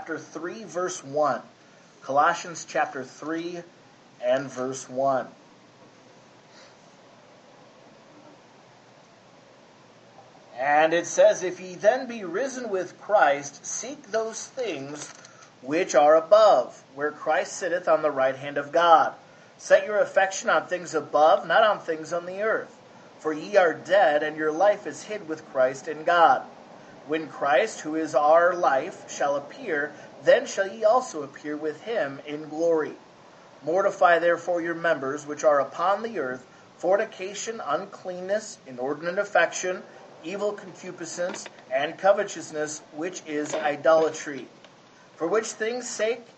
chapter 3, verse 1. Colossians chapter 3 and verse 1. And it says, "If ye then be risen with Christ, seek those things which are above, where Christ sitteth on the right hand of God. Set your affection on things above, not on things on the earth. For ye are dead, and your life is hid with Christ in God. When Christ, who is our life, shall appear, then shall ye also appear with him in glory. Mortify therefore your members which are upon the earth, fornication, uncleanness, inordinate affection, evil concupiscence, and covetousness, which is idolatry. For which things sake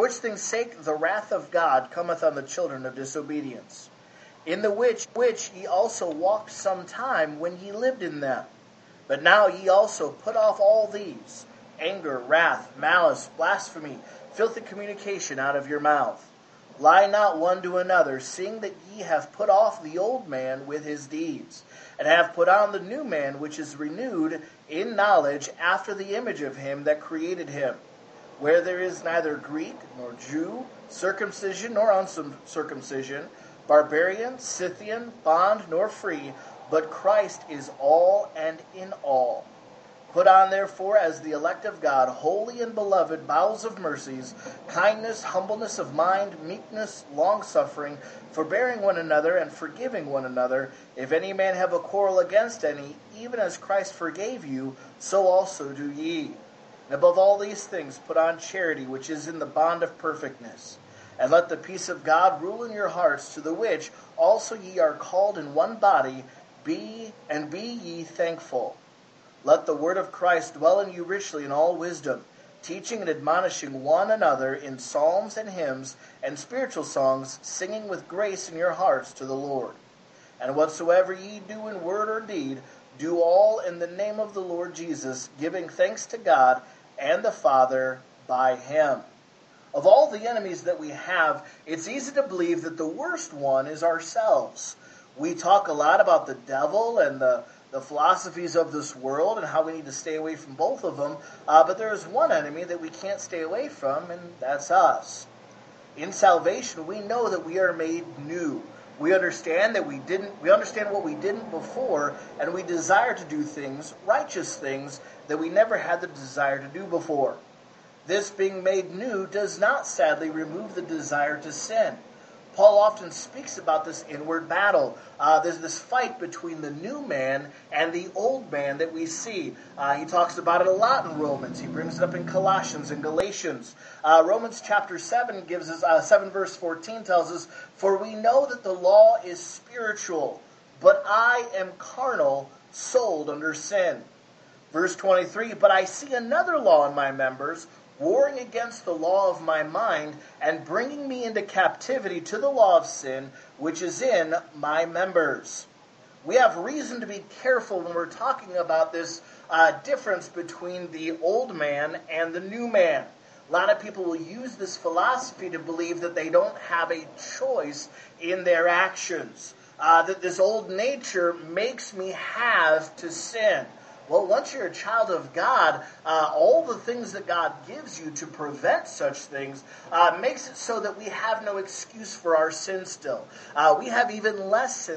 the wrath of God cometh on the children of disobedience, in the which ye also walked sometime when ye lived in them. But now ye also put off all these, anger, wrath, malice, blasphemy, filthy communication out of your mouth. Lie not one to another, seeing that ye have put off the old man with his deeds, and have put on the new man, which is renewed in knowledge after the image of him that created him, where there is neither Greek nor Jew, circumcision nor uncircumcision, barbarian, Scythian, bond nor free, but Christ is all and in all. Put on, therefore, as the elect of God, holy and beloved, bowels of mercies, kindness, humbleness of mind, meekness, longsuffering, forbearing one another, and forgiving one another. If any man have a quarrel against any, even as Christ forgave you, so also do ye. And above all these things put on charity, which is in the bond of perfectness. And let the peace of God rule in your hearts, to the which also ye are called in one body, be ye thankful. Let the word of Christ dwell in you richly in all wisdom, teaching and admonishing one another in psalms and hymns and spiritual songs, singing with grace in your hearts to the Lord. And whatsoever ye do in word or deed, do all in the name of the Lord Jesus, giving thanks to God and the Father by him." Of all the enemies that we have, it's easy to believe that the worst one is ourselves. We talk a lot about the devil and the philosophies of this world and how we need to stay away from both of them, but there is one enemy that we can't stay away from, and that's us. In salvation, we know that we are made new. We understand that we understand what we didn't before, and we desire to do things, righteous things, that we never had the desire to do before. This being made new does not sadly remove the desire to sin. Paul often speaks about this inward battle. There's this fight between the new man and the old man that we see. He talks about it a lot in Romans. He brings it up in Colossians and Galatians. Romans chapter 7 gives us 7 verse 14 tells us, "For we know that the law is spiritual, but I am carnal, sold under sin." Verse 23, "But I see another law in my members, warring against the law of my mind, and bringing me into captivity to the law of sin, which is in my members." We have reason to be careful when we're talking about this difference between the old man and the new man. A lot of people will use this philosophy to believe that they don't have a choice in their actions, that this old nature makes me have to sin. Well, once you're a child of God, all the things that God gives you to prevent such things makes it so that we have no excuse for our sin still. We have even less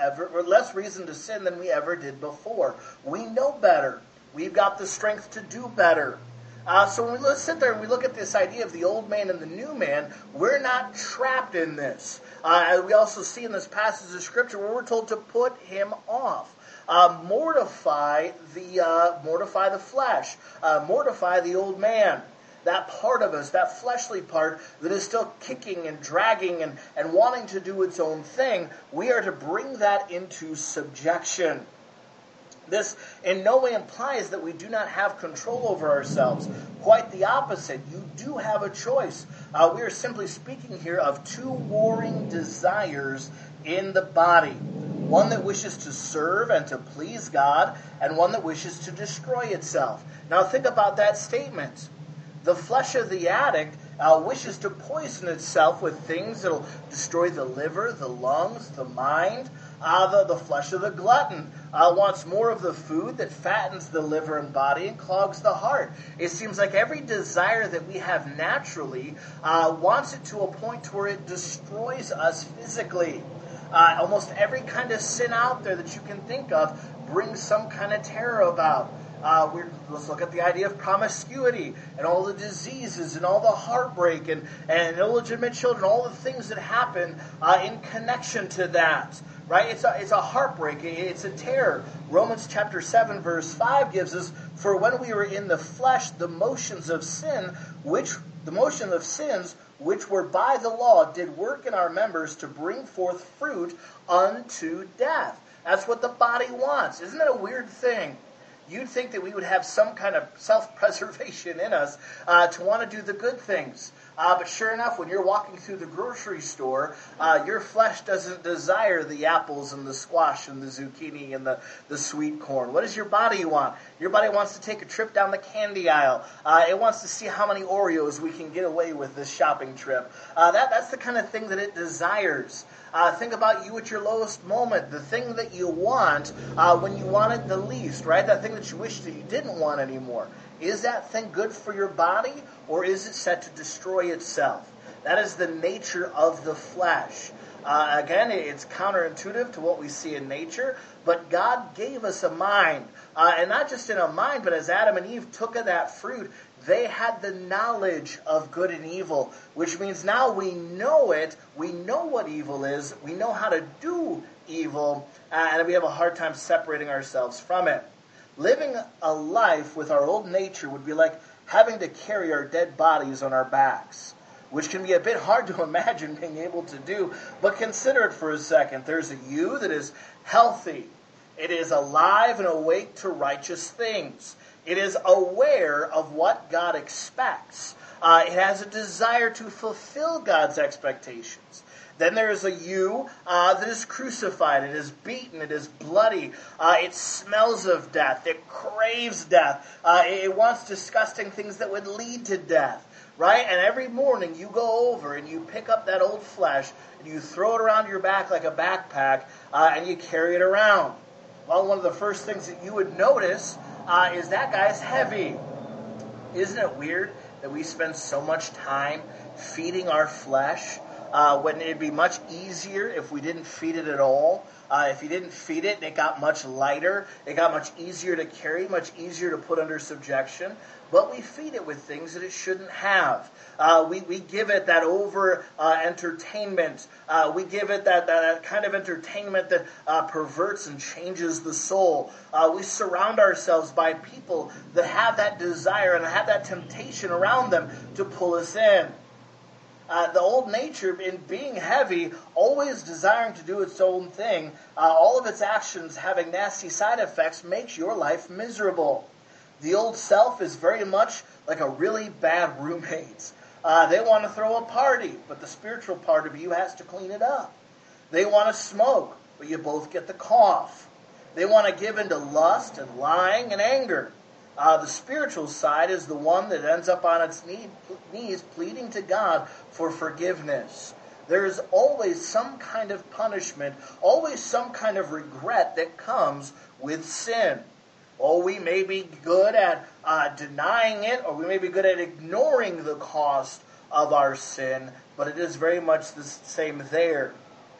reason to sin than we ever did before. We know better. We've got the strength to do better. So when we sit there and we look at this idea of the old man and the new man, we're not trapped in this. We also see in this passage of Scripture where we're told to put him off. Mortify the flesh. Mortify the old man. That part of us, that fleshly part that is still kicking and dragging and wanting to do its own thing, we are to bring that into subjection. This in no way implies that we do not have control over ourselves. Quite the opposite. You do have a choice. We are simply speaking here of two warring desires in the body. One that wishes to serve and to please God, and one that wishes to destroy itself. Now think about that statement. The flesh of the addict wishes to poison itself with things that will destroy the liver, the lungs, the mind. The flesh of the glutton wants more of the food that fattens the liver and body and clogs the heart. It seems like every desire that we have naturally wants it to a point to where it destroys us physically. Almost every kind of sin out there that you can think of brings some kind of terror about. Let's look at the idea of promiscuity and all the diseases and all the heartbreak and illegitimate children, all the things that happen in connection to that. Right? It's a heartbreak. It's a terror. Romans chapter 7 verse 5 gives us, for when we were in the flesh, the motions of sins, which were by the law, did work in our members to bring forth fruit unto death. That's what the body wants. Isn't that a weird thing? You'd think that we would have some kind of self-preservation in us to want to do the good things. But sure enough, when you're walking through the grocery store, your flesh doesn't desire the apples and the squash and the zucchini and the sweet corn. What does your body want? Your body wants to take a trip down the candy aisle. It wants to see how many Oreos we can get away with this shopping trip. That's the kind of thing that it desires. Think about you at your lowest moment. The thing that you want when you want it the least, right? That thing that you wish that you didn't want anymore. Is that thing good for your body, or is it set to destroy itself? That is the nature of the flesh. Again, it's counterintuitive to what we see in nature, but God gave us a mind. And not just in a mind, but as Adam and Eve took of that fruit, they had the knowledge of good and evil, which means now we know it, we know what evil is, we know how to do evil, and we have a hard time separating ourselves from it. Living a life with our old nature would be like having to carry our dead bodies on our backs, which can be a bit hard to imagine being able to do, but consider it for a second. There's a you that is healthy. It is alive and awake to righteous things. It is aware of what God expects. It has a desire to fulfill God's expectations. Then there is a you that is crucified. It is beaten. It is bloody. It smells of death. It craves death. It wants disgusting things that would lead to death. Right? And every morning you go over and you pick up that old flesh and you throw it around your back like a backpack and you carry it around. Well, one of the first things that you would notice is that guy's heavy. Isn't it weird that we spend so much time feeding our flesh when it'd be much easier if we didn't feed it at all? If you didn't feed it, it got much lighter. It got much easier to carry, much easier to put under subjection. But we feed it with things that it shouldn't have. We give it that entertainment. We give it that kind of entertainment that perverts and changes the soul. We surround ourselves by people that have that desire and have that temptation around them to pull us in. The old nature, in being heavy, always desiring to do its own thing, all of its actions having nasty side effects, makes your life miserable. The old self is very much like a really bad roommate. They want to throw a party, but the spiritual part of you has to clean it up. They want to smoke, but you both get the cough. They want to give into lust and lying and anger. The spiritual side is the one that ends up on its knees pleading to God for forgiveness. There is always some kind of punishment, always some kind of regret that comes with sin. Oh, we may be good at denying it, or we may be good at ignoring the cost of our sin, but it is very much the same there.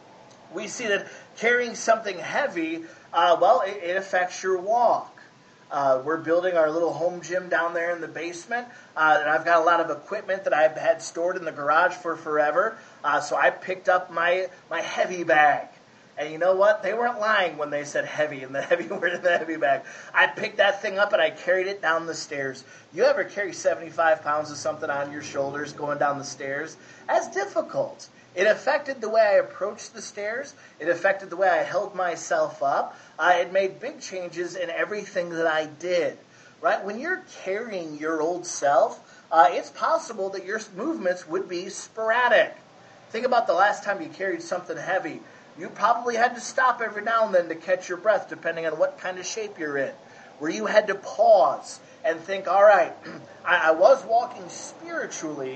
We see that carrying something heavy, it affects your walk. We're building our little home gym down there in the basement, and I've got a lot of equipment that I've had stored in the garage for forever, so I picked up my heavy bag. And you know what? They weren't lying when they said heavy and the heavy word in the heavy bag. I picked that thing up and I carried it down the stairs. You ever carry 75 pounds of something on your shoulders going down the stairs? That's difficult. It affected the way I approached the stairs. It affected the way I held myself up. It made big changes in everything that I did. Right? When you're carrying your old self, it's possible that your movements would be sporadic. Think about the last time you carried something heavy. You probably had to stop every now and then to catch your breath, depending on what kind of shape you're in. Where you had to pause and think, all right, I was walking spiritually,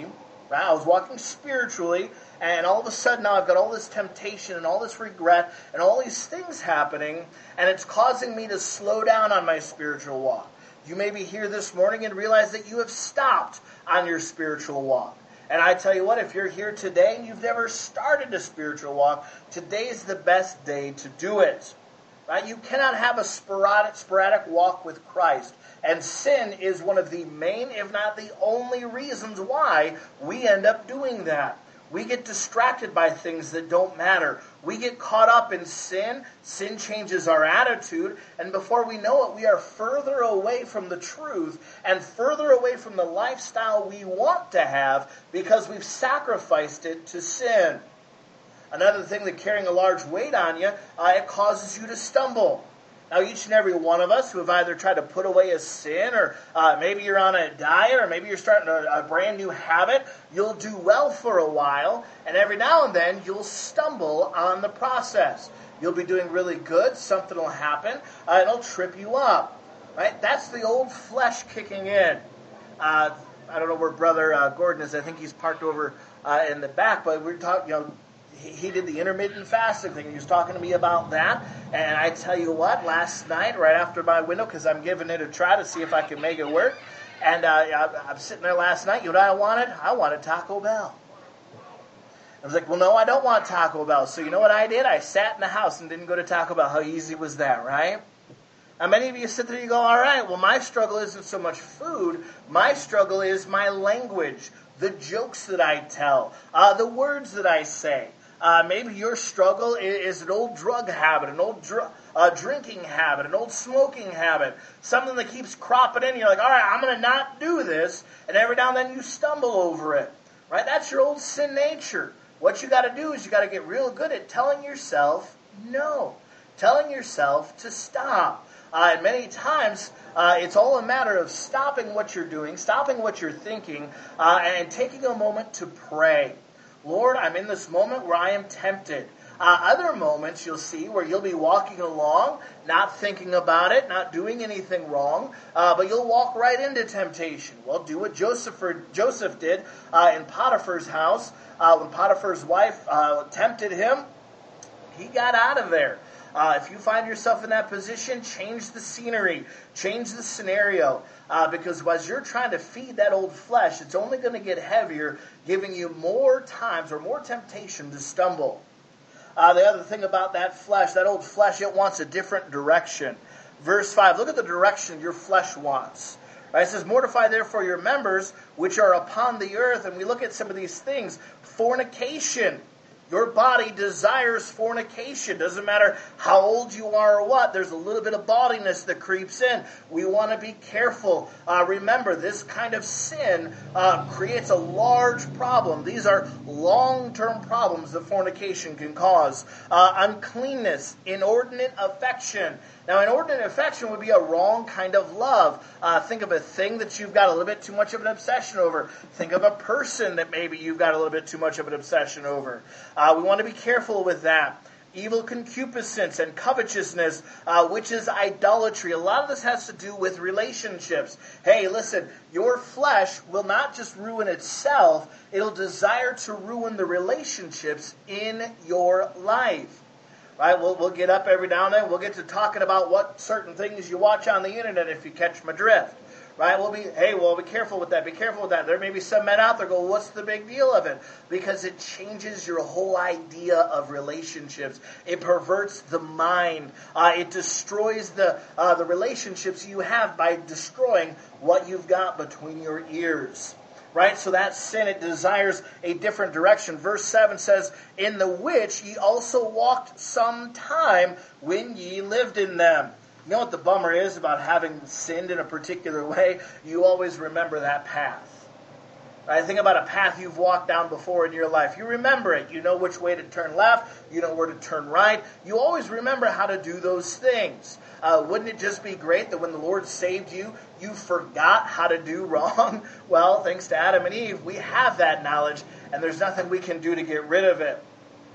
Right? I was walking spiritually, and all of a sudden now I've got all this temptation and all this regret and all these things happening, and it's causing me to slow down on my spiritual walk. You may be here this morning and realize that you have stopped on your spiritual walk. And I tell you what, if you're here today and you've never started a spiritual walk, today is the best day to do it. Right? You cannot have a sporadic walk with Christ. And sin is one of the main, if not the only reasons why we end up doing that. We get distracted by things that don't matter. We get caught up in sin. Sin changes our attitude. And before we know it, we are further away from the truth and further away from the lifestyle we want to have because we've sacrificed it to sin. Another thing that carrying a large weight on you, it causes you to stumble. Now, each and every one of us who have either tried to put away a sin, or maybe you're on a diet, or maybe you're starting a brand new habit, you'll do well for a while, and every now and then you'll stumble on the process. You'll be doing really good, something will happen, it'll trip you up. Right? That's the old flesh kicking in. I don't know where Brother Gordon is. I think he's parked over in the back, but we're talking, he did the intermittent fasting thing. He was talking to me about that. And I tell you what, last night, right after my window, because I'm giving it a try to see if I can make it work. And I'm sitting there last night. You know what I wanted? I wanted Taco Bell. I was like, well, no, I don't want Taco Bell. So you know what I did? I sat in the house and didn't go to Taco Bell. How easy was that, right? Now, many of you sit there and you go, all right, well, my struggle isn't so much food. My struggle is my language, the jokes that I tell, the words that I say. Maybe your struggle is an old drug habit, an old drinking habit, an old smoking habit, something that keeps cropping in. You're like, all right, I'm going to not do this, and every now and then you stumble over it. Right? That's your old sin nature. What you got to do is you got to get real good at telling yourself no, telling yourself to stop. And many times, it's all a matter of stopping what you're doing, stopping what you're thinking, and taking a moment to pray. Lord, I'm in this moment where I am tempted. Other moments you'll see where you'll be walking along, not thinking about it, not doing anything wrong, but you'll walk right into temptation. Well, do what Joseph did in Potiphar's house. When Potiphar's wife tempted him, he got out of there. If you find yourself in that position, change the scenery, change the scenario, because as you're trying to feed that old flesh, it's only going to get heavier, giving you more times or more temptation to stumble. The other thing about that flesh, that old flesh, it wants a different direction. Verse 5, look at the direction your flesh wants. Right? It says, mortify therefore your members which are upon the earth. And we look at some of these things. Fornication. Your body desires fornication. Doesn't matter how old you are or what. There's a little bit of bawdiness that creeps in. We want to be careful. Remember, this kind of sin creates a large problem. These are long-term problems that fornication can cause. Uncleanness, inordinate affection. Now, inordinate affection would be a wrong kind of love. Think of a thing that you've got a little bit too much of an obsession over. Think of a person that maybe you've got a little bit too much of an obsession over. We want to be careful with that. Evil concupiscence and covetousness, which is idolatry. A lot of this has to do with relationships. Hey, listen, your flesh will not just ruin itself, it'll desire to ruin the relationships in your life. Right? We'll get up every now and then. We'll get to talking about what certain things you watch on the internet if you catch my drift. Right? We'll be careful with that. Be careful with that. There may be some men out there go, what's the big deal of it? Because it changes your whole idea of relationships. It perverts the mind. It destroys the relationships you have by destroying what you've got between your ears. Right? So that sin, it desires a different direction. Verse 7 says, in the which ye also walked some time when ye lived in them. You know what the bummer is about having sinned in a particular way? You always remember that path. Right? Think about a path you've walked down before in your life. You remember it. You know which way to turn left. You know where to turn right. You always remember how to do those things. Wouldn't it just be great that when the Lord saved you, you forgot how to do wrong? Well, thanks to Adam and Eve, we have that knowledge, and there's nothing we can do to get rid of it.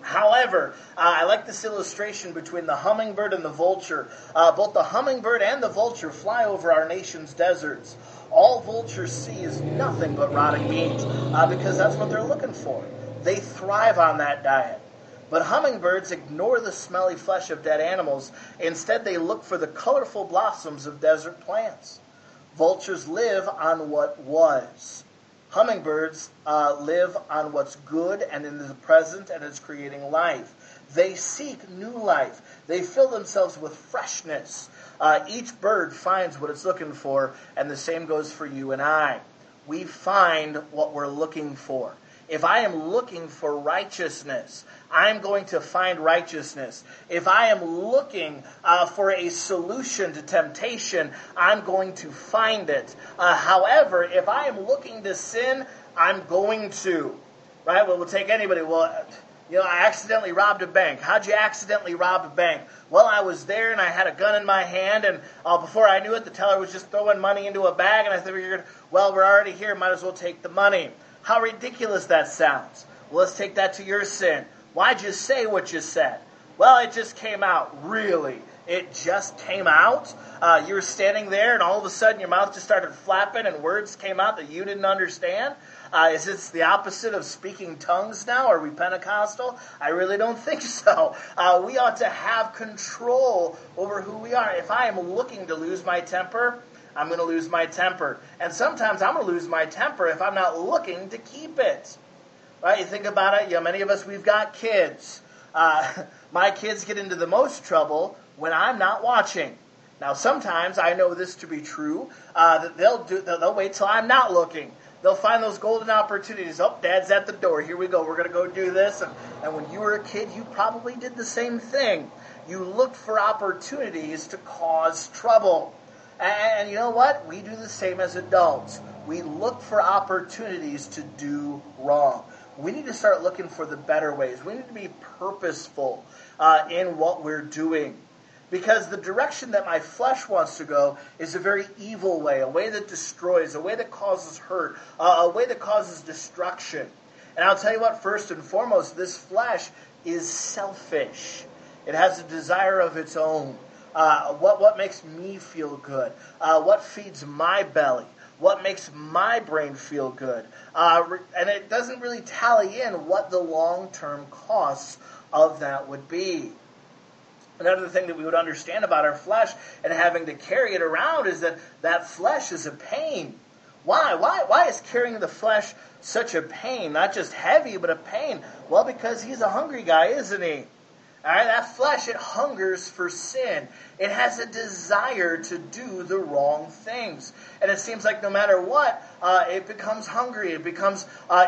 However, I like this illustration between the hummingbird and the vulture. Both the hummingbird and the vulture fly over our nation's deserts. All vultures see is nothing but rotting beans, because that's what they're looking for. They thrive on that diet. But hummingbirds ignore the smelly flesh of dead animals. Instead, they look for the colorful blossoms of desert plants. Vultures live on what was. Hummingbirds live on what's good and in the present and is creating life. They seek new life. They fill themselves with freshness. Each bird finds what it's looking for, and the same goes for you and I. We find what we're looking for. If I am looking for righteousness, I'm going to find righteousness. If I am looking for a solution to temptation, I'm going to find it. However, if I am looking to sin, I'm going to. Right? Well, we'll take anybody. Well, I accidentally robbed a bank. How'd you accidentally rob a bank? Well, I was there and I had a gun in my hand, and before I knew it, the teller was just throwing money into a bag, and I figured, well, we're already here, might as well take the money. How ridiculous that sounds. Well, let's take that to your sin. Why'd you say what you said? Well, it just came out. Really? It just came out? You were standing there and all of a sudden your mouth just started flapping and words came out that you didn't understand? Is this the opposite of speaking tongues now? Are we Pentecostal? I really don't think so. We ought to have control over who we are. If I am looking to lose my temper, I'm going to lose my temper. And sometimes I'm going to lose my temper if I'm not looking to keep it. Right? You think about it. Many of us, we've got kids. My kids get into the most trouble when I'm not watching. Now, sometimes I know this to be true. That they'll wait till I'm not looking. They'll find those golden opportunities. Oh, Dad's at the door. Here we go. We're going to go do this. And when you were a kid, you probably did the same thing. You looked for opportunities to cause trouble. And you know what? We do the same as adults. We look for opportunities to do wrong. We need to start looking for the better ways. We need to be purposeful in what we're doing. Because the direction that my flesh wants to go is a very evil way, a way that destroys, a way that causes hurt, a way that causes destruction. And I'll tell you what, first and foremost, this flesh is selfish. It has a desire of its own. What makes me feel good? What feeds my belly? What makes my brain feel good? And it doesn't really tally in what the long-term costs of that would be. Another thing that we would understand about our flesh and having to carry it around is that flesh is a pain. Why? Why is carrying the flesh such a pain? Not just heavy, but a pain. Well, because he's a hungry guy, isn't he? All right, that flesh, it hungers for sin. It has a desire to do the wrong things. And it seems like no matter what, it becomes hungry. It becomes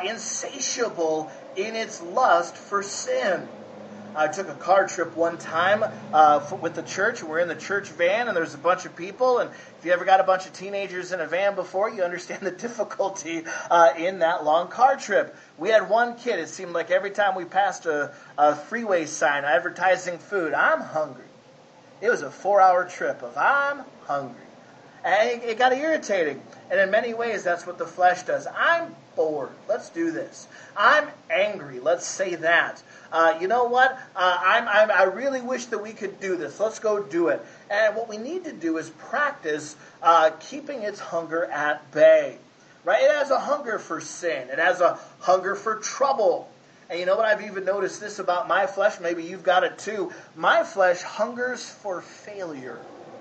insatiable in its lust for sin. I took a car trip one time with the church. We're in the church van, and there's a bunch of people. And if you ever got a bunch of teenagers in a van before, you understand the difficulty in that long car trip. We had one kid. It seemed like every time we passed a freeway sign advertising food, I'm hungry. It was a 4-hour trip of I'm hungry. And it got irritating. And in many ways, that's what the flesh does. I'm bored. Let's do this. I'm angry. Let's say that. You know what? I really wish that we could do this. Let's go do it. And what we need to do is practice keeping its hunger at bay. Right? It has a hunger for sin. It has a hunger for trouble. And you know what? I've even noticed this about my flesh. Maybe you've got it too. My flesh hungers for failure.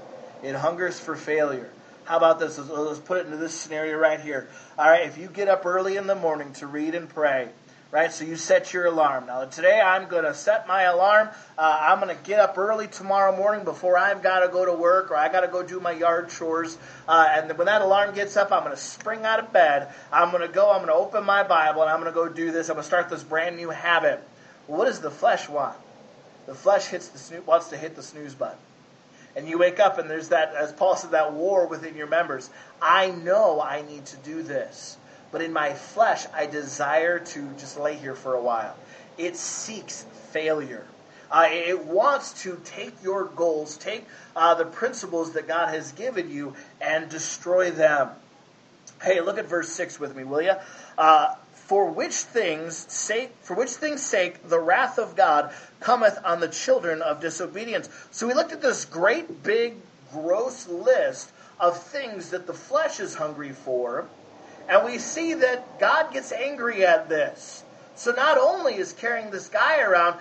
It hungers for failure. How about this? Let's put it into this scenario right here. All right, if you get up early in the morning to read and pray, right, so you set your alarm. Now, today I'm going to set my alarm. I'm going to get up early tomorrow morning before I've got to go to work or I got to go do my yard chores. And when that alarm gets up, I'm going to spring out of bed. I'm going to open my Bible, and I'm going to go do this. I'm going to start this brand new habit. Well, what does the flesh want? The flesh wants to hit the snooze button. And you wake up and there's that, as Paul said, that war within your members. I know I need to do this. But in my flesh, I desire to just lay here for a while. It seeks failure. It wants to take your goals, take the principles that God has given you and destroy them. Hey, look at verse 6 with me, will you? For which things sake the wrath of God cometh on the children of disobedience. So we looked at this great, big, gross list of things that the flesh is hungry for, and we see that God gets angry at this. So not only is carrying this guy around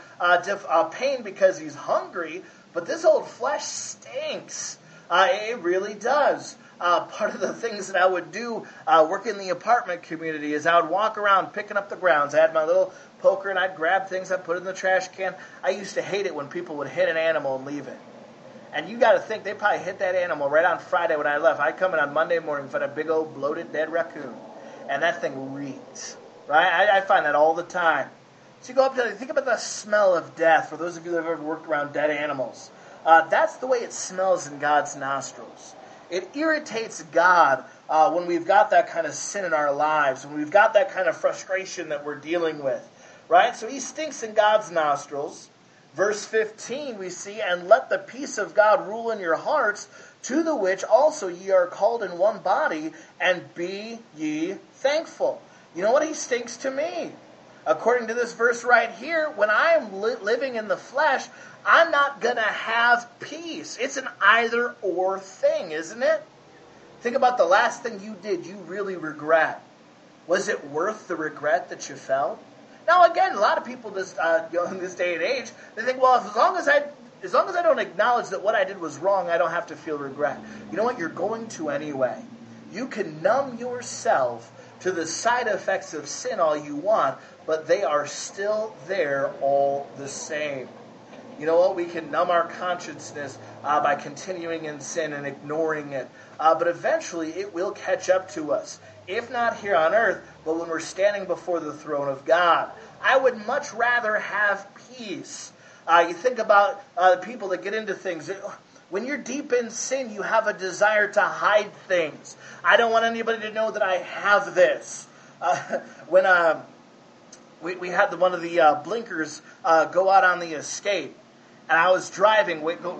pain because he's hungry, but this old flesh stinks. It really does. Part of the things that I would do working in the apartment community is I would walk around picking up the grounds. I had my little poker and I'd grab things, I'd put it in the trash can. I used to hate it when people would hit an animal and leave it. And you got to think, they probably hit that animal right on Friday when I left. I'd come in on Monday morning and find a big old bloated dead raccoon. And that thing reeked. Right? I find that all the time. So you go up to think about the smell of death, for those of you that have ever worked around dead animals. That's the way it smells in God's nostrils. It irritates God when we've got that kind of sin in our lives, when we've got that kind of frustration that we're dealing with. Right? So he stinks in God's nostrils. Verse 15 we see, and let the peace of God rule in your hearts, to the which also ye are called in one body, and be ye thankful. You know what? He stinks to me. According to this verse right here, when I am living in the flesh, I'm not going to have peace. It's an either-or thing, isn't it? Think about the last thing you did you really regret. Was it worth the regret that you felt? Now, again, a lot of people in this day and age, they think, well, as long as I don't acknowledge that what I did was wrong, I don't have to feel regret. You know what? You're going to anyway. You can numb yourself to the side effects of sin all you want, but they are still there all the same. You know what? We can numb our consciousness by continuing in sin and ignoring it. But eventually it will catch up to us. If not here on earth, but when we're standing before the throne of God. I would much rather have peace. You think about people that get into things. When you're deep in sin, you have a desire to hide things. I don't want anybody to know that I have this. When we had one of the blinkers go out on the escape, and I was driving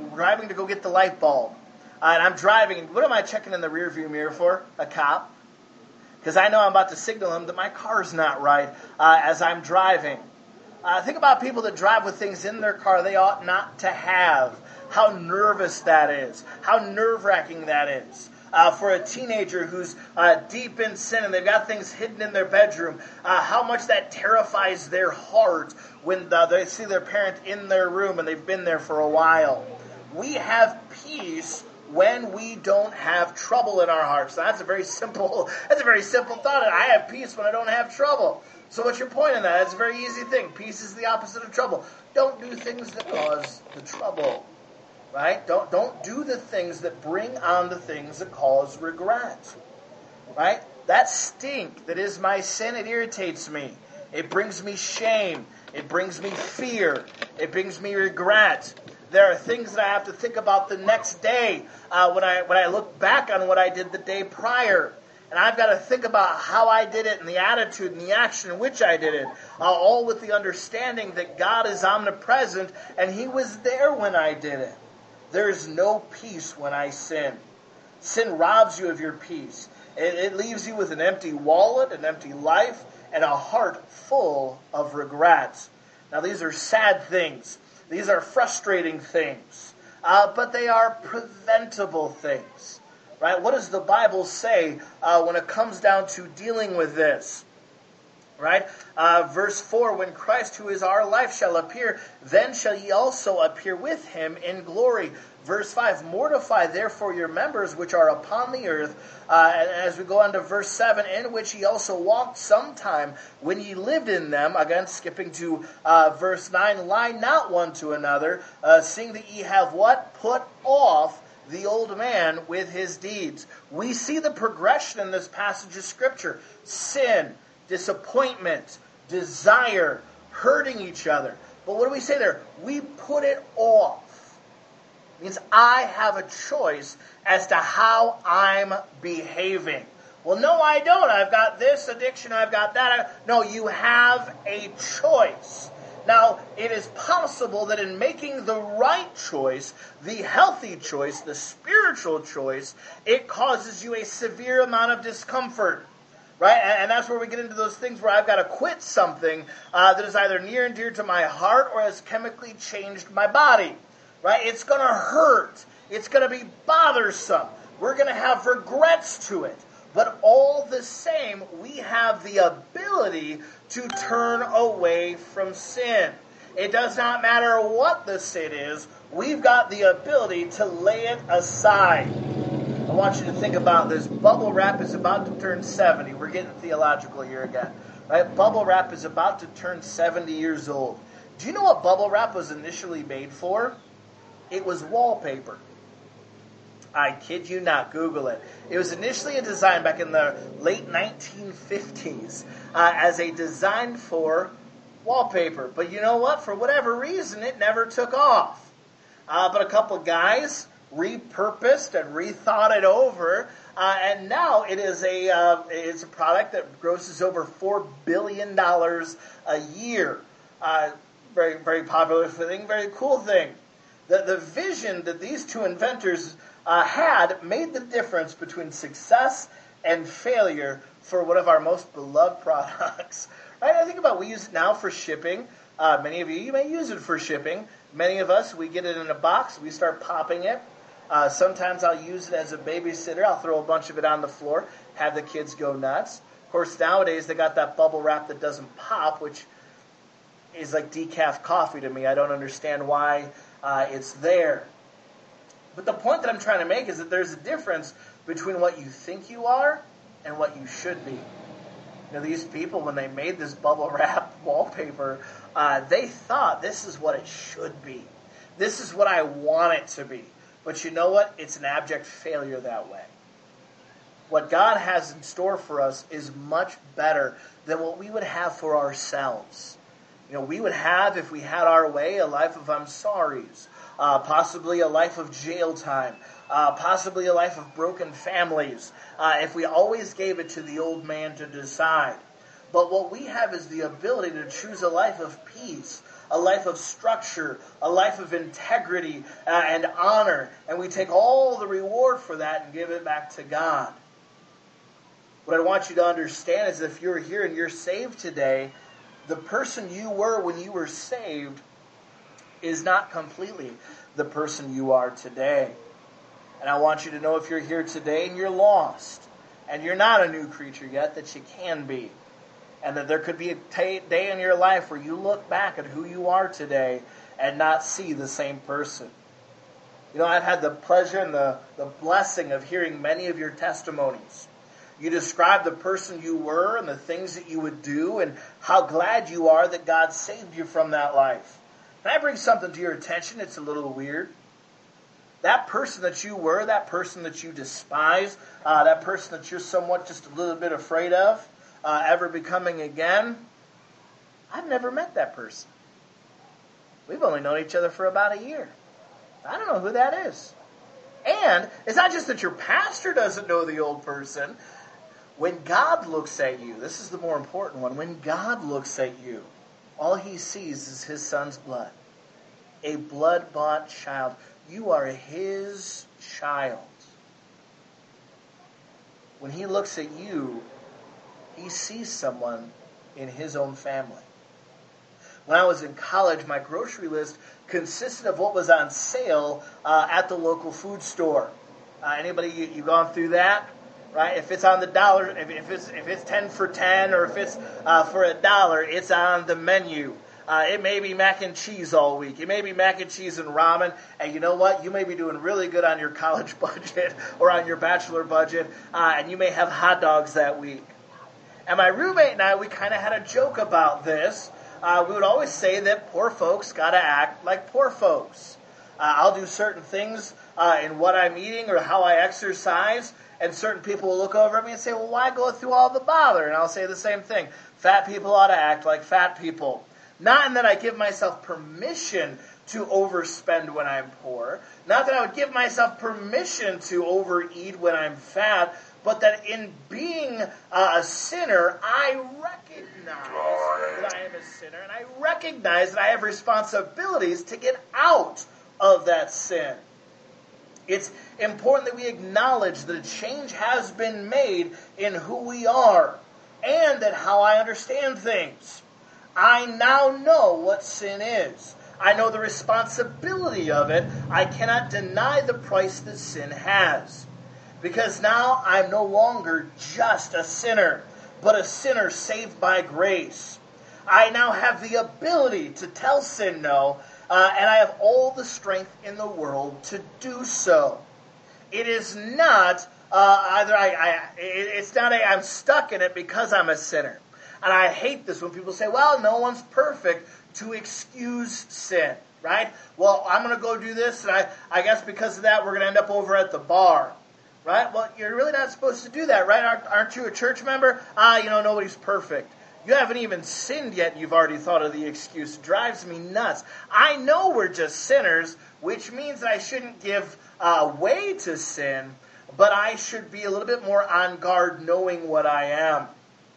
to go get the light bulb. And I'm driving, and what am I checking in the rearview mirror for? A cop. Because I know I'm about to signal him that my car's not right as I'm driving. Think about people that drive with things in their car they ought not to have. How nervous that is. How nerve-wracking that is. For a teenager who's deep in sin and they've got things hidden in their bedroom, how much that terrifies their heart when they see their parent in their room and they've been there for a while. We have peace when we don't have trouble in our hearts. Now, that's a very simple thought. I have peace when I don't have trouble. So what's your point in that? It's a very easy thing. Peace is the opposite of trouble. Don't do things that cause the trouble. Right? Don't do the things that bring on the things that cause regret. Right? That stink that is my sin, it irritates me. It brings me shame. It brings me fear. It brings me regret. There are things that I have to think about the next day when I look back on what I did the day prior. And I've got to think about how I did it and the attitude and the action in which I did it. All with the understanding that God is omnipresent and He was there when I did it. There is no peace when I sin. Sin robs you of your peace. It leaves you with an empty wallet, an empty life, and a heart full of regrets. Now these are sad things. These are frustrating things. But they are preventable things. Right? What does the Bible say when it comes down to dealing with this? Right? Verse 4, when Christ, who is our life, shall appear, then shall ye also appear with him in glory. Verse 5, mortify therefore your members which are upon the earth. And as we go on to verse 7, in which ye also walked sometime when ye lived in them. Again, skipping to verse 9, lie not one to another, seeing that ye have what? Put off the old man with his deeds. We see the progression in this passage of Scripture. Sin, disappointment, desire, hurting each other. But what do we say there? We put it off. It means I have a choice as to how I'm behaving. Well, no, I don't. I've got this addiction, I've got that. No, you have a choice. Now, it is possible that in making the right choice, the healthy choice, the spiritual choice, it causes you a severe amount of discomfort. Right? And that's where we get into those things where I've got to quit something that is either near and dear to my heart or has chemically changed my body. Right? It's going to hurt. It's going to be bothersome. We're going to have regrets to it. But all the same, we have the ability to turn away from sin. It does not matter what the sin is. We've got the ability to lay it aside. I want you to think about this. Bubble Wrap is about to turn 70. We're getting theological here again. Right? Bubble Wrap is about to turn 70 years old. Do you know what Bubble Wrap was initially made for? It was wallpaper. I kid you not. Google it. It was initially a design back in the late 1950s as a design for wallpaper. But you know what? For whatever reason, it never took off. But a couple guys repurposed and rethought it over, and now it is it's a product that grosses over $4 billion a year. Very, very popular thing, very cool thing. The vision that these two inventors had made the difference between success and failure for one of our most beloved products. Right? I think about we use it now for shipping. Many of you may use it for shipping. Many of us, we get it in a box, we start popping it. Sometimes I'll use it as a babysitter. I'll throw a bunch of it on the floor, have the kids go nuts. Of course, nowadays they got that bubble wrap that doesn't pop, which is like decaf coffee to me. I don't understand why it's there. But the point that I'm trying to make is that there's a difference between what you think you are and what you should be. You know, these people, when they made this bubble wrap wallpaper, they thought this is what it should be. This is what I want it to be. But you know what? It's an abject failure that way. What God has in store for us is much better than what we would have for ourselves. You know, we would have, if we had our way, a life of I'm sorries, possibly a life of jail time, possibly a life of broken families, if we always gave it to the old man to decide. But what we have is the ability to choose a life of peace, a life of structure, a life of integrity and honor, and we take all the reward for that and give it back to God. What I want you to understand is if you're here and you're saved today, the person you were when you were saved is not completely the person you are today. And I want you to know if you're here today and you're lost, and you're not a new creature yet, that you can be. And that there could be a day in your life where you look back at who you are today and not see the same person. You know, I've had the pleasure and the blessing of hearing many of your testimonies. You describe the person you were and the things that you would do and how glad you are that God saved you from that life. Can I bring something to your attention? It's a little weird. That person that you were, that person that you despise, that person that you're somewhat just a little bit afraid of, ever becoming again, I've never met that person. We've only known each other for about a year. I don't know who that is. And it's not just that your pastor doesn't know the old person. When God looks at you, this is the more important one, when God looks at you, all he sees is his son's blood. A blood-bought child. You are his child. When he looks at you, he sees someone in his own family. When I was in college, my grocery list consisted of what was on sale at the local food store. Anybody, you gone through that? Right? If it's on the dollar, if it's 10 for 10, or if it's for $1, it's on the menu. It may be mac and cheese all week. It may be mac and cheese and ramen. And you know what? You may be doing really good on your college budget or on your bachelor budget, and you may have hot dogs that week. And my roommate and I, we kind of had a joke about this. We would always say that poor folks got to act like poor folks. I'll do certain things in what I'm eating or how I exercise, and certain people will look over at me and say, well, why go through all the bother? And I'll say the same thing. Fat people ought to act like fat people. Not in that I give myself permission to overspend when I'm poor. Not that I would give myself permission to overeat when I'm fat. But that in being a sinner, I recognize that I am a sinner. And I recognize that I have responsibilities to get out of that sin. It's important that we acknowledge that a change has been made in who we are. and that how I understand things. I now know what sin is. I know the responsibility of it. I cannot deny the price that sin has. Because now I'm no longer just a sinner, but a sinner saved by grace. I now have the ability to tell sin no, and I have all the strength in the world to do so. It is not I'm stuck in it because I'm a sinner. And I hate this when people say, well, no one's perfect, to excuse sin, right? Well, I'm going to go do this, and I guess because of that, we're going to end up over at the bar, right? Well, you're really not supposed to do that, right? Aren't you a church member? Nobody's perfect. You haven't even sinned yet, and you've already thought of the excuse. It drives me nuts. I know we're just sinners, which means that I shouldn't give way to sin, but I should be a little bit more on guard knowing what I am.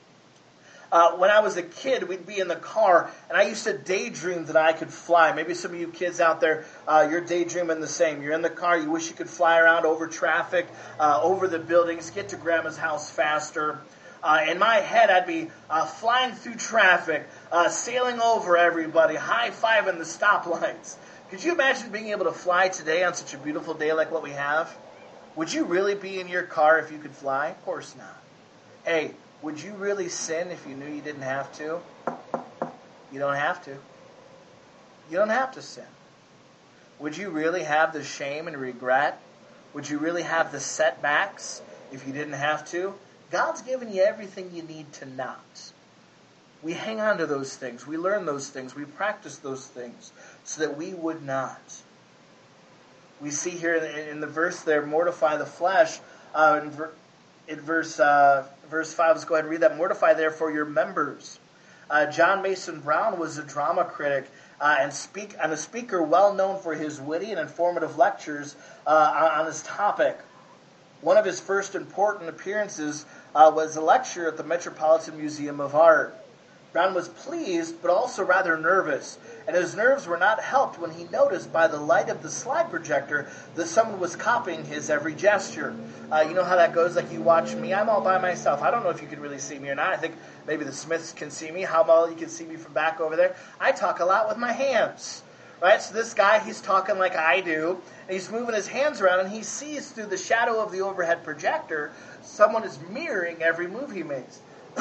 When I was a kid, we'd be in the car, and I used to daydream that I could fly. Maybe some of you kids out there, you're daydreaming the same. You're in the car, you wish you could fly around over traffic, over the buildings, get to Grandma's house faster. In my head, I'd be flying through traffic, sailing over everybody, high-fiving the stoplights. Could you imagine being able to fly today on such a beautiful day like what we have? Would you really be in your car if you could fly? Of course not. Hey, would you really sin if you knew you didn't have to? You don't have to. You don't have to sin. Would you really have the shame and regret? Would you really have the setbacks if you didn't have to? God's given you everything you need to not. We hang on to those things. We learn those things. We practice those things so that we would not. We see here in the verse there, mortify the flesh. In verse 5, let's go ahead and read that. Mortify therefore your members. John Mason Brown was a drama critic and a speaker well known for his witty and informative lectures on this topic. One of his first important appearances was a lecture at the Metropolitan Museum of Art. Brown was pleased, but also rather nervous, and his nerves were not helped when he noticed by the light of the slide projector that someone was copying his every gesture. You know how that goes? Like you watch me, I'm all by myself. I don't know if you can really see me or not. I think maybe the Smiths can see me. How well you can see me from back over there? I talk a lot with my hands. Right? So this guy, he's talking like I do, and he's moving his hands around, and he sees through the shadow of the overhead projector, someone is mirroring every move he makes.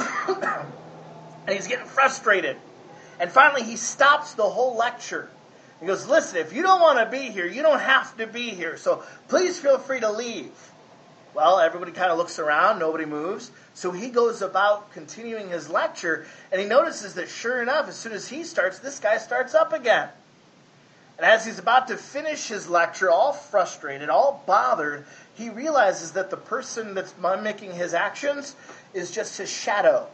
And he's getting frustrated. And finally, he stops the whole lecture. He goes, listen, if you don't want to be here, you don't have to be here. So please feel free to leave. Well, everybody kind of looks around. Nobody moves. So he goes about continuing his lecture, and he notices that sure enough, as soon as he starts, this guy starts up again. And as he's about to finish his lecture, all frustrated, all bothered, he realizes that the person that's mimicking his actions is just his shadow.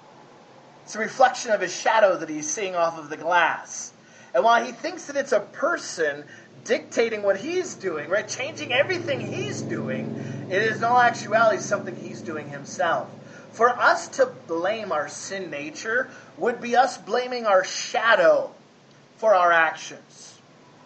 It's a reflection of his shadow that he's seeing off of the glass. And while he thinks that it's a person dictating what he's doing, right, changing everything he's doing, it is in all actuality something he's doing himself. For us to blame our sin nature would be us blaming our shadow for our actions.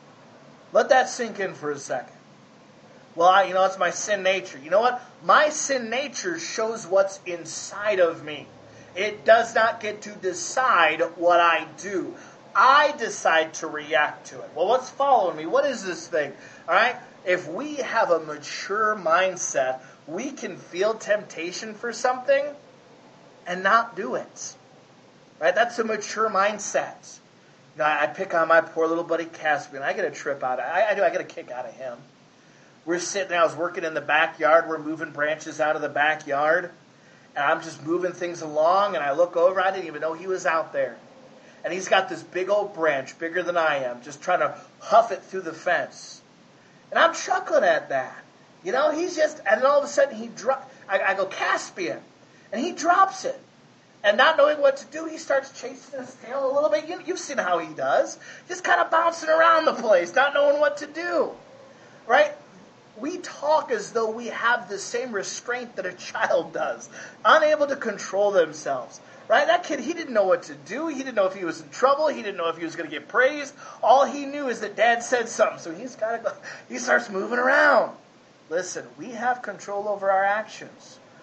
Let that sink in for a second. Well, it's my sin nature. You know what? My sin nature shows what's inside of me. It does not get to decide what I do. I decide to react to it. Well, what's following me? What is this thing? All right? If we have a mature mindset, we can feel temptation for something and not do it. Right? That's a mature mindset. I pick on my poor little buddy Caspian. I get a trip out of it. I get a kick out of him. We're sitting there. I was working in the backyard. We're moving branches out of the backyard. And I'm just moving things along, and I look over. I didn't even know he was out there. And he's got this big old branch, bigger than I am, just trying to huff it through the fence. And I'm chuckling at that. He's just, and then all of a sudden I go, Caspian. And he drops it. And not knowing what to do, he starts chasing his tail a little bit. You've seen how he does. Just kind of bouncing around the place, not knowing what to do. Right? We talk as though we have the same restraint that a child does, unable to control themselves. Right? That kid, he didn't know what to do. He didn't know if he was in trouble. He didn't know if he was going to get praised. All he knew is that Dad said something, so he's got to go. He starts moving around. Listen, we have control over our actions.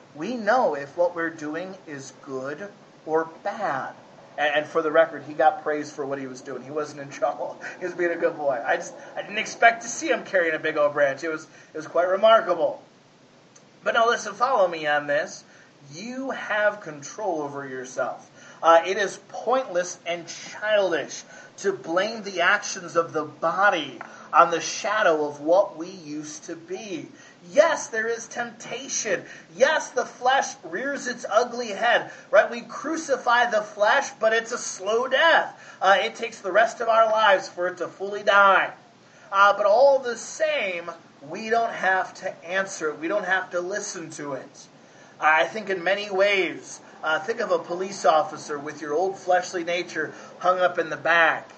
we know if what we're doing is good or bad. And for the record, he got praised for what he was doing. He wasn't in trouble. He was being a good boy. I didn't expect to see him carrying a big old branch. It was quite remarkable. But no, listen, follow me on this. You have control over yourself. It is pointless and childish to blame the actions of the body on the shadow of what we used to be. Yes, there is temptation. Yes, the flesh rears its ugly head. Right? We crucify the flesh, but it's a slow death. It takes the rest of our lives for it to fully die. But all the same, we don't have to answer it. We don't have to listen to it. I think in many ways, think of a police officer with your old fleshly nature hung up in the back.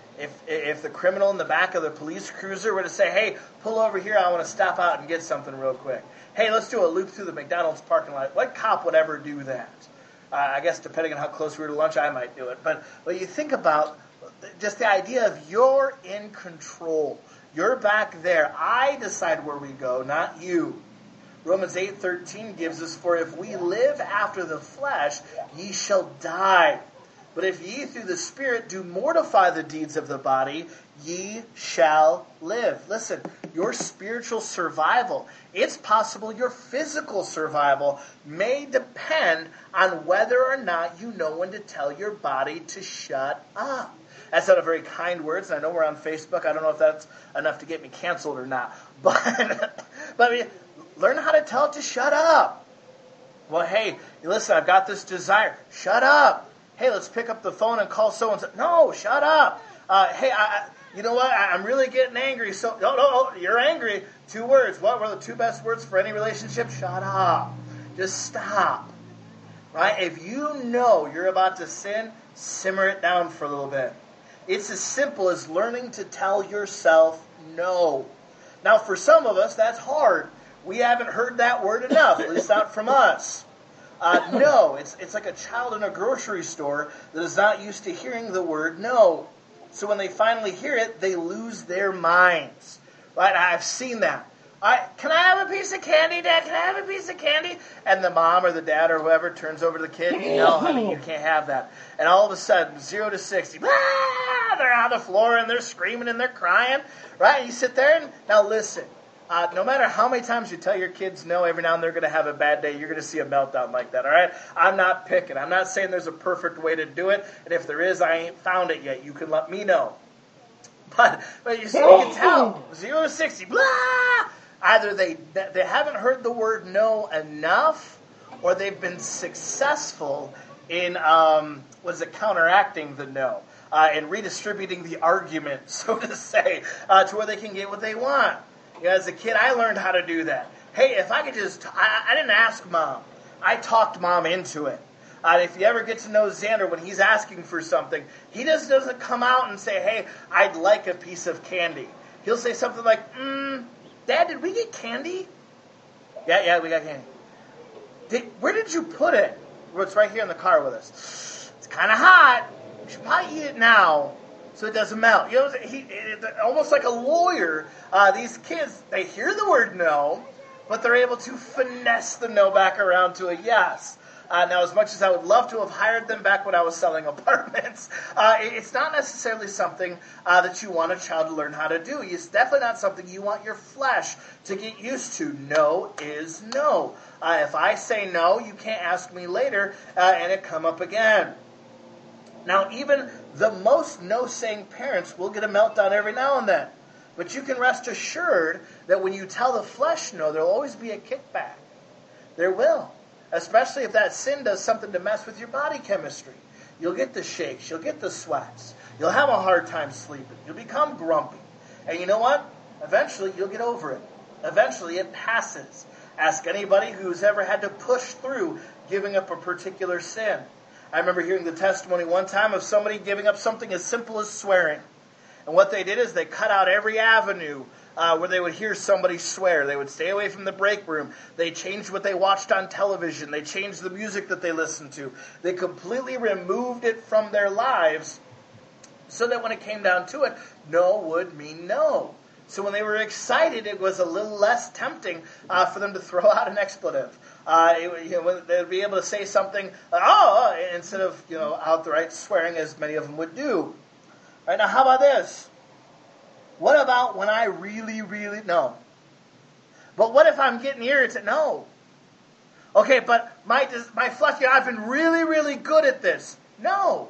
If the criminal in the back of the police cruiser were to say, hey, pull over here, I want to stop out and get something real quick. Hey, let's do a loop through the McDonald's parking lot. What cop would ever do that? I guess depending on how close we were to lunch, I might do it. But you think about just the idea of you're in control. You're back there. I decide where we go, not you. Romans 8:13 gives us, for if we live after the flesh, ye shall die. But if ye through the Spirit do mortify the deeds of the body, ye shall live. Listen, your spiritual survival, it's possible your physical survival may depend on whether or not you know when to tell your body to shut up. That's not a very kind words, and I know we're on Facebook. I don't know if that's enough to get me canceled or not. But I mean, learn how to tell it to shut up. Well, hey, listen, I've got this desire. Shut up. Hey, let's pick up the phone and call so-and-so. No, shut up. Hey, you know what? I'm really getting angry. So, no, you're angry. 2 words. What were the 2 best words for any relationship? Shut up. Just stop. Right? If you know you're about to sin, simmer it down for a little bit. It's as simple as learning to tell yourself no. Now, for some of us, that's hard. We haven't heard that word enough, at least not from us. No, it's like a child in a grocery store that is not used to hearing the word no. So when they finally hear it, they lose their minds. Right? I've seen that. Can I have a piece of candy, Dad? Can I have a piece of candy? And the mom or the dad or whoever turns over to the kid. No, honey, you can't have that. And all of a sudden, 0 to 60, they're on the floor and they're screaming and they're crying. Right? And you sit there and, now listen. No matter how many times you tell your kids no, every now and then they're going to have a bad day, you're going to see a meltdown like that, all right? I'm not picking. I'm not saying there's a perfect way to do it, and if there is, I ain't found it yet. You can let me know. But you can tell, 0 to 60, blah! Either they haven't heard the word no enough, or they've been successful in, counteracting the no, and redistributing the argument, so to say, to where they can get what they want. You know, as a kid, I learned how to do that. Hey, if I could just... I didn't ask Mom. I talked Mom into it. If you ever get to know Xander, when he's asking for something, he just doesn't come out and say, hey, I'd like a piece of candy. He'll say something like, Dad, did we get candy? Yeah, we got candy. Where did you put it? Well, it's right here in the car with us. It's kind of hot. We should probably eat it now, so it doesn't melt. You know, almost like a lawyer, these kids, they hear the word no, but they're able to finesse the no back around to a yes. Now, as much as I would love to have hired them back when I was selling apartments, it's not necessarily something that you want a child to learn how to do. It's definitely not something you want your flesh to get used to. No is no. If I say no, you can't ask me later, and it come up again. Now, even the most no-saying parents will get a meltdown every now and then. But you can rest assured that when you tell the flesh no, there will always be a kickback. There will. Especially if that sin does something to mess with your body chemistry. You'll get the shakes. You'll get the sweats. You'll have a hard time sleeping. You'll become grumpy. And you know what? Eventually, you'll get over it. Eventually, it passes. Ask anybody who's ever had to push through giving up a particular sin. I remember hearing the testimony one time of somebody giving up something as simple as swearing. And what they did is they cut out every avenue where they would hear somebody swear. They would stay away from the break room. They changed what they watched on television. They changed the music that they listened to. They completely removed it from their lives so that when it came down to it, no would mean no. So when they were excited, it was a little less tempting for them to throw out an expletive. They'd be able to say something, instead of, outright swearing as many of them would do. Right, now how about this? What about when I really, really, no. But what if I'm getting irritated? No. Okay, but my flesh, I've been really, really good at this. No.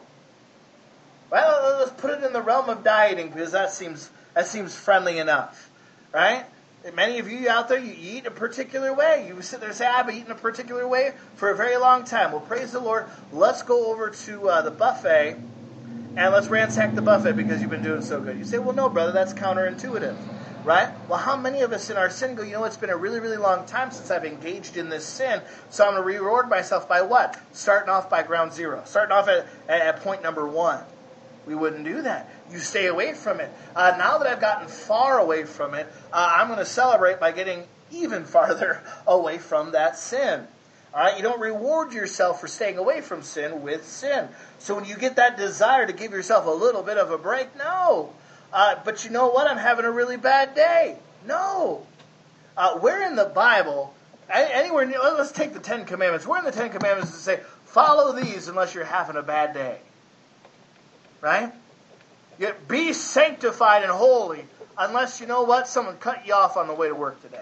Well, let's put it in the realm of dieting, because that seems friendly enough. Right? Many of you out there, you eat a particular way. You sit there and say, I've been eating a particular way for a very long time. Well, praise the Lord. Let's go over to the buffet, and let's ransack the buffet because you've been doing so good. You say, well, no, brother, that's counterintuitive. Right? Well, how many of us in our sin go, it's been a really, really long time since I've engaged in this sin, so I'm going to reward myself by what? Starting off by ground zero. Starting off at point number 1. We wouldn't do that. You stay away from it. Now that I've gotten far away from it, I'm going to celebrate by getting even farther away from that sin. All right? You don't reward yourself for staying away from sin with sin. So when you get that desire to give yourself a little bit of a break, no. But you know what? I'm having a really bad day. No. Where in the Bible, anywhere, let's take the 10 Commandments. Where in the 10 Commandments does it say, follow these unless you're having a bad day? Right? Be sanctified and holy unless, you know what, someone cut you off on the way to work today.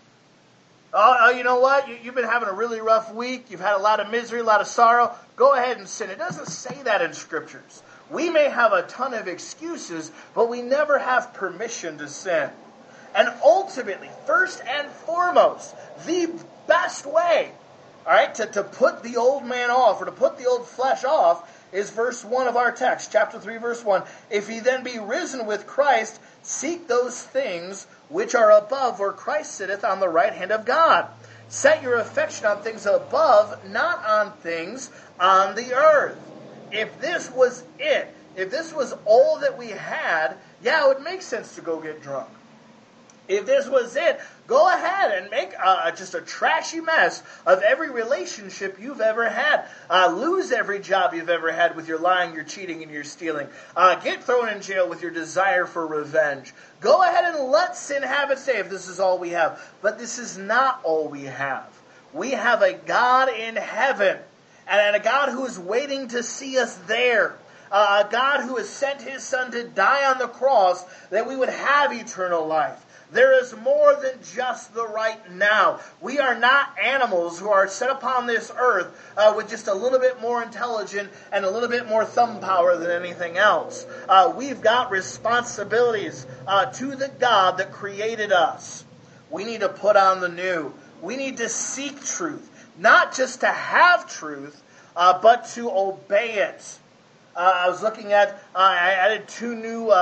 Oh, you know what? You've been having a really rough week. You've had a lot of misery, a lot of sorrow. Go ahead and sin. It doesn't say that in Scriptures. We may have a ton of excuses, but we never have permission to sin. And ultimately, first and foremost, the best way, all right, to put the old man off, or to put the old flesh off, is verse 1 of our text, chapter 3, verse 1. If ye then be risen with Christ, seek those things which are above, where Christ sitteth on the right hand of God. Set your affection on things above, not on things on the earth. If this was it, if this was all that we had, it would make sense to go get drunk. If this was it, go ahead and make just a trashy mess of every relationship you've ever had. Lose every job you've ever had with your lying, your cheating, and your stealing. Get thrown in jail with your desire for revenge. Go ahead and let sin have its day if this is all we have. But this is not all we have. We have a God in heaven, and a God who is waiting to see us there. A God who has sent His Son to die on the cross that we would have eternal life. There is more than just the right now. We are not animals who are set upon this earth with just a little bit more intelligent and a little bit more thumb power than anything else. We've got responsibilities to the God that created us. We need to put on the new. We need to seek truth. Not just to have truth, but to obey it. I was looking at, I added 2 new,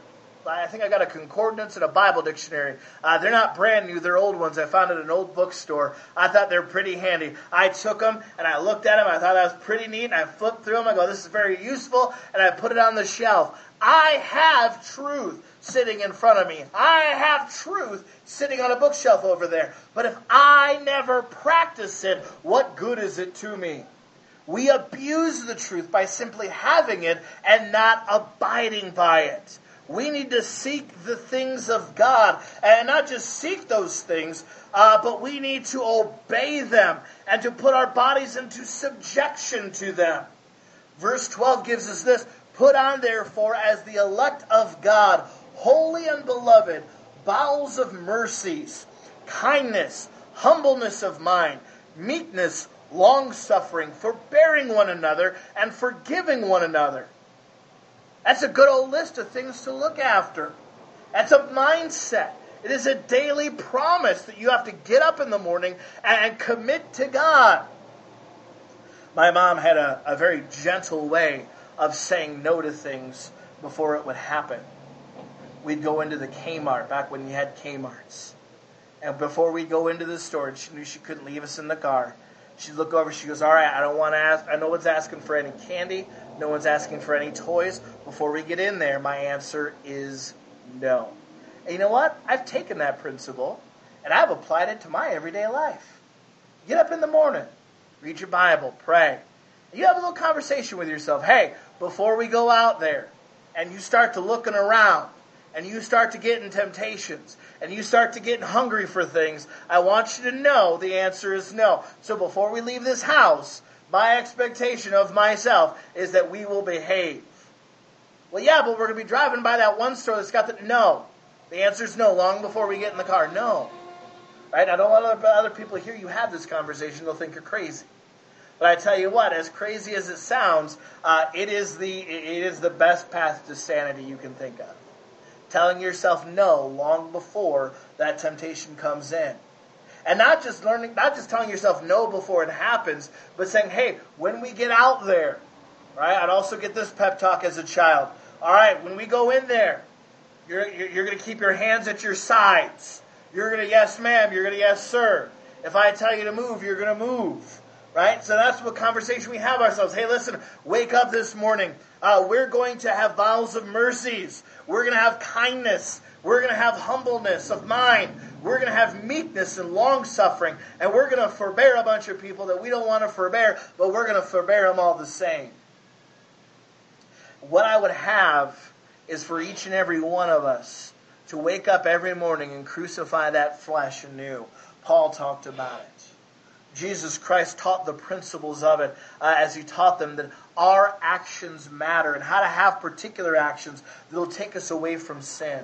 I think I got a concordance and a Bible dictionary. They're not brand new, they're old ones. I found at an old bookstore. I thought they were pretty handy. I took them and I looked at them. I thought that was pretty neat. And I flipped through them. I go, this is very useful. And I put it on the shelf. I have truth sitting in front of me. I have truth sitting on a bookshelf over there. But if I never practice it, what good is it to me? We abuse the truth by simply having it and not abiding by it. We need to seek the things of God, and not just seek those things, but we need to obey them and to put our bodies into subjection to them. Verse 12 gives us this: put on therefore as the elect of God, holy and beloved, bowels of mercies, kindness, humbleness of mind, meekness, long-suffering, forbearing one another, and forgiving one another. That's a good old list of things to look after. That's a mindset. It is a daily promise that you have to get up in the morning and commit to God. My mom had a very gentle way of saying no to things before it would happen. We'd go into the Kmart, back when you had Kmarts. And before we'd go into the store, and she knew she couldn't leave us in the car, she'd look over, she goes, all right, I don't want to ask, no one's asking for any candy, no one's asking for any toys. Before we get in there, my answer is no. And you know what? I've taken that principle, and I've applied it to my everyday life. Get up in the morning, read your Bible, pray. You have a little conversation with yourself. Hey, before we go out there, and you start to looking around, and you start to get in temptations, and you start to get hungry for things, I want you to know the answer is no. So before we leave this house, my expectation of myself is that we will behave. Well, yeah, but we're going to be driving by that one store that's got the... No. The answer is no, long before we get in the car. No. Right? I don't want other people to hear you have this conversation. They'll think you're crazy. But I tell you what, as crazy as it sounds, it is the best path to sanity you can think of. Telling yourself no long before that temptation comes in. And not just telling yourself no before it happens, but saying, hey, when we get out there, right? I'd also get this pep talk as a child. All right, when we go in there, you're going to keep your hands at your sides. You're going to yes, ma'am. You're going to yes, sir. If I tell you to move, you're going to move. Right? So that's what conversation we have ourselves. Hey, listen, wake up this morning. We're going to have vows of mercies. We're going to have kindness. We're going to have humbleness of mind. We're going to have meekness and long-suffering. And we're going to forbear a bunch of people that we don't want to forbear, but we're going to forbear them all the same. What I would have is for each and every one of us to wake up every morning and crucify that flesh anew. Paul talked about it. Jesus Christ taught the principles of it as he taught them that our actions matter and how to have particular actions that will take us away from sin.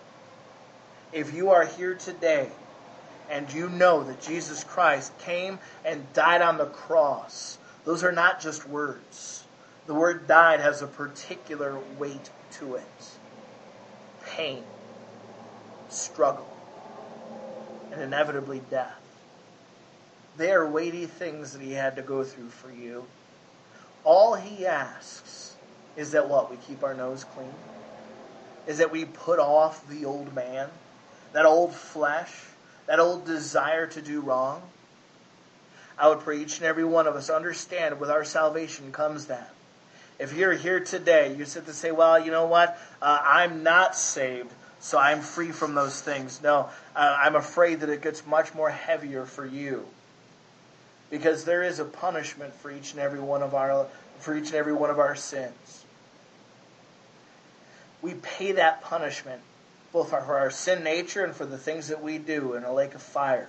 If you are here today and you know that Jesus Christ came and died on the cross, those are not just words. The word died has a particular weight to it. Pain, struggle, and inevitably death. They are weighty things that he had to go through for you. All he asks is that what? We keep our nose clean? Is that we put off the old man, that old flesh, that old desire to do wrong? I would pray each and every one of us understand with our salvation comes that. If you're here today, you sit to say, well, you know what? I'm not saved, so I'm free from those things. No, I'm afraid that it gets much more heavier for you. Because there is a punishment for each and every one of our sins. We pay that punishment both for our sin nature and for the things that we do in a lake of fire.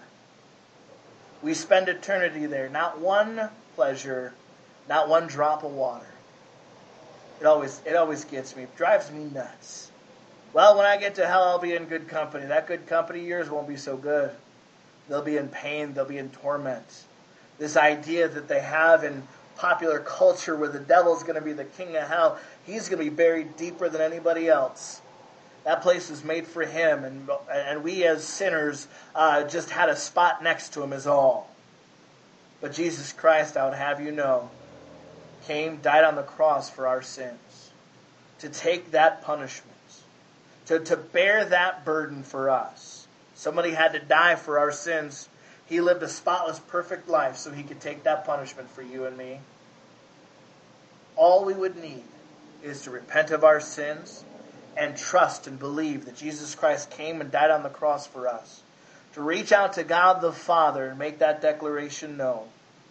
We spend eternity there, not one pleasure, not one drop of water. It always gets me. It drives me nuts. Well, when I get to hell, I'll be in good company. That good company of yours won't be so good. They'll be in pain. They'll be in torment. This idea that they have in popular culture where the devil's going to be the king of hell, he's going to be buried deeper than anybody else. That place was made for him, and we as sinners just had a spot next to him is all. But Jesus Christ, I would have you know, came, died on the cross for our sins, to take that punishment, to bear that burden for us. Somebody had to die for our sins. He lived a spotless, perfect life so he could take that punishment for you and me. All we would need is to repent of our sins and trust and believe that Jesus Christ came and died on the cross for us. To reach out to God the Father and make that declaration known.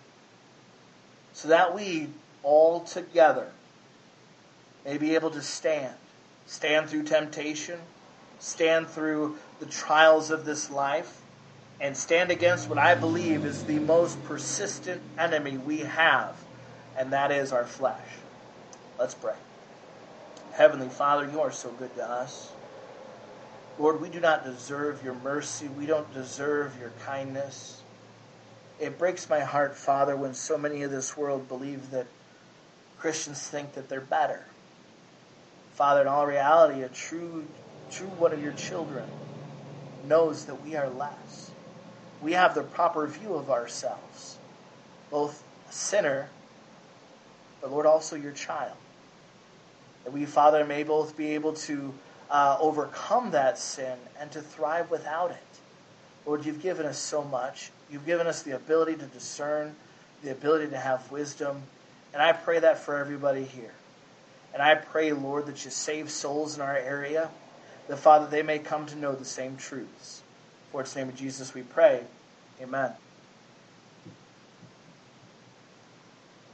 So that we all together may be able to stand. Stand through temptation. Stand through the trials of this life. And stand against what I believe is the most persistent enemy we have, and that is our flesh. Let's pray. Heavenly Father, you are so good to us. Lord, we do not deserve your mercy. We don't deserve your kindness. It breaks my heart, Father, when so many of this world believe that Christians think that they're better. Father, in all reality, a true one of your children knows that we are less. We have the proper view of ourselves, both a sinner, but Lord, also your child. That we, Father, may both be able to overcome that sin and to thrive without it. Lord, you've given us so much. You've given us the ability to discern, the ability to have wisdom, and I pray that for everybody here. And I pray, Lord, that you save souls in our area, that, Father, they may come to know the same truths. For it's in the name of Jesus we pray. Amen.